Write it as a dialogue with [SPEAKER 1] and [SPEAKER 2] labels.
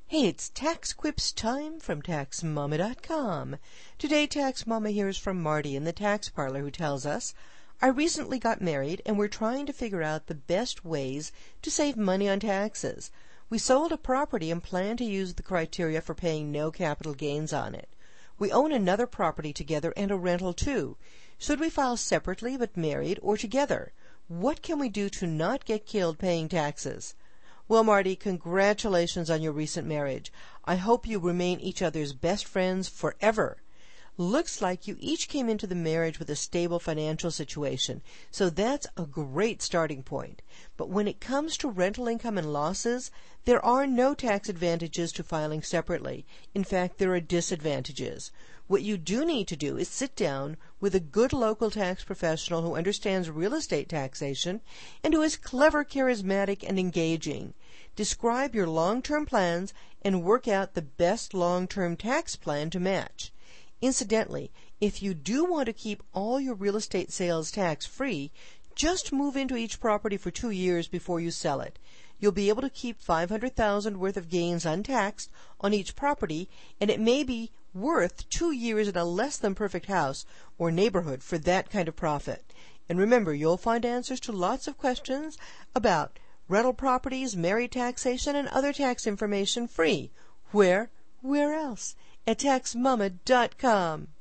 [SPEAKER 1] Hey, it's Tax Quips time from TaxMama.com. Today, Tax Mama hears from Marty in the tax parlor who tells us, I recently got married and we're trying to figure out the best ways to save money on taxes. We sold a property and plan to use the criteria for paying no capital gains on it. We own another property together and a rental too. Should we file separately but married or together? What can we do to not get killed paying taxes? Well, Marty, congratulations on your recent marriage. I hope you remain each other's best friends forever. Looks like you each came into the marriage with a stable financial situation, so that's a great starting point. But when it comes to rental income and losses, there are no tax advantages to filing separately. In fact, there are disadvantages. What you do need to do is sit down with a good local tax professional who understands real estate taxation and who is clever, charismatic, and engaging. Describe your long-term plans and work out the best long-term tax plan to match. Incidentally, if you do want to keep all your real estate sales tax-free, just move into each property for 2 years before you sell it. You'll be able to keep $500,000 worth of gains untaxed on each property, and it may be worth 2 years in a less than perfect house or neighborhood for that kind of profit. And remember, you'll find answers to lots of questions about rental properties, married taxation, and other tax information free. Where else? At TaxMama.com.